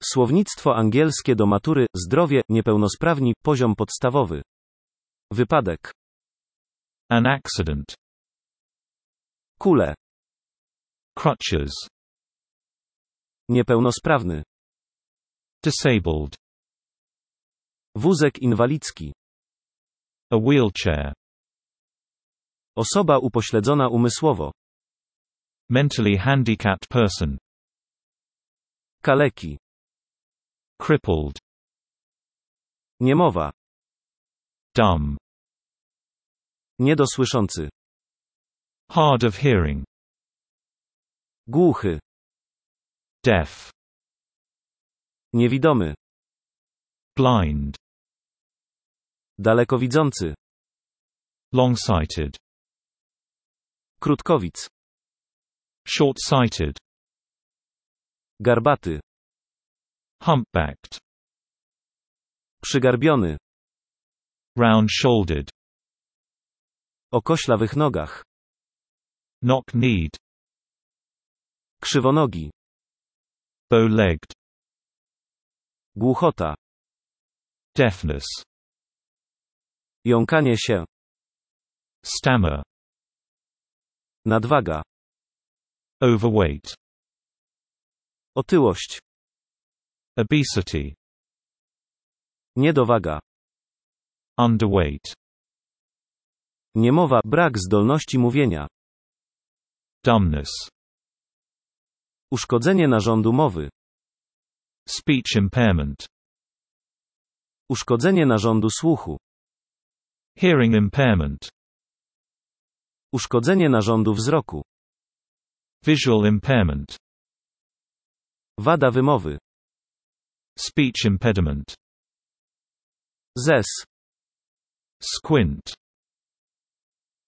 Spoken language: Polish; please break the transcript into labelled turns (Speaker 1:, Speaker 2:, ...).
Speaker 1: Słownictwo angielskie do matury, zdrowie, niepełnosprawni, poziom podstawowy. Wypadek.
Speaker 2: An accident.
Speaker 1: Kule.
Speaker 2: Crutches.
Speaker 1: Niepełnosprawny.
Speaker 2: Disabled.
Speaker 1: Wózek inwalidzki.
Speaker 2: A wheelchair.
Speaker 1: Osoba upośledzona umysłowo.
Speaker 2: Mentally handicapped person.
Speaker 1: Kaleki.
Speaker 2: Crippled.
Speaker 1: Niemowa.
Speaker 2: Dumb.
Speaker 1: Niedosłyszący.
Speaker 2: Hard of hearing.
Speaker 1: Głuchy.
Speaker 2: Deaf.
Speaker 1: Niewidomy.
Speaker 2: Blind.
Speaker 1: Dalekowidzący.
Speaker 2: Long-sighted.
Speaker 1: Krótkowic.
Speaker 2: Short-sighted.
Speaker 1: Garbaty.
Speaker 2: Humpbacked.
Speaker 1: Przygarbiony.
Speaker 2: Round-shouldered.
Speaker 1: O koślawych nogach.
Speaker 2: Knock-kneed.
Speaker 1: Krzywonogi.
Speaker 2: Bow-legged.
Speaker 1: Głuchota.
Speaker 2: Deafness.
Speaker 1: Jąkanie się.
Speaker 2: Stammer.
Speaker 1: Nadwaga.
Speaker 2: Overweight.
Speaker 1: Otyłość.
Speaker 2: Obesity.
Speaker 1: Niedowaga.
Speaker 2: Underweight.
Speaker 1: Niemowa, brak zdolności mówienia.
Speaker 2: Dumbness.
Speaker 1: Uszkodzenie narządu mowy.
Speaker 2: Speech impairment.
Speaker 1: Uszkodzenie narządu słuchu.
Speaker 2: Hearing impairment.
Speaker 1: Uszkodzenie narządu wzroku.
Speaker 2: Visual impairment.
Speaker 1: Wada wymowy.
Speaker 2: Speech impediment.
Speaker 1: Zes.
Speaker 2: Squint.